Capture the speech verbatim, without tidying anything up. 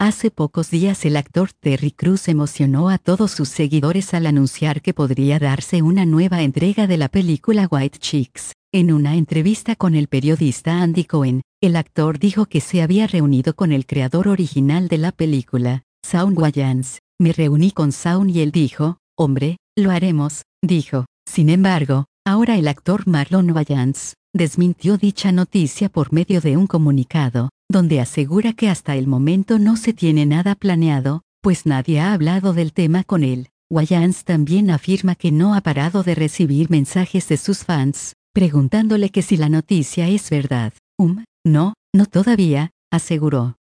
Hace pocos días el actor Terry Crews emocionó a todos sus seguidores al anunciar que podría darse una nueva entrega de la película White Chicks. En una entrevista con el periodista Andy Cohen, el actor dijo que se había reunido con el creador original de la película, Shawn Wayans. Me reuní con Shawn y él dijo, hombre, lo haremos, dijo. Sin embargo, ahora el actor Marlon Wayans desmintió dicha noticia por medio de un comunicado, donde asegura que hasta el momento no se tiene nada planeado, pues nadie ha hablado del tema con él. Wayans también afirma que no ha parado de recibir mensajes de sus fans, preguntándole que si la noticia es verdad. Um, no, no todavía, aseguró.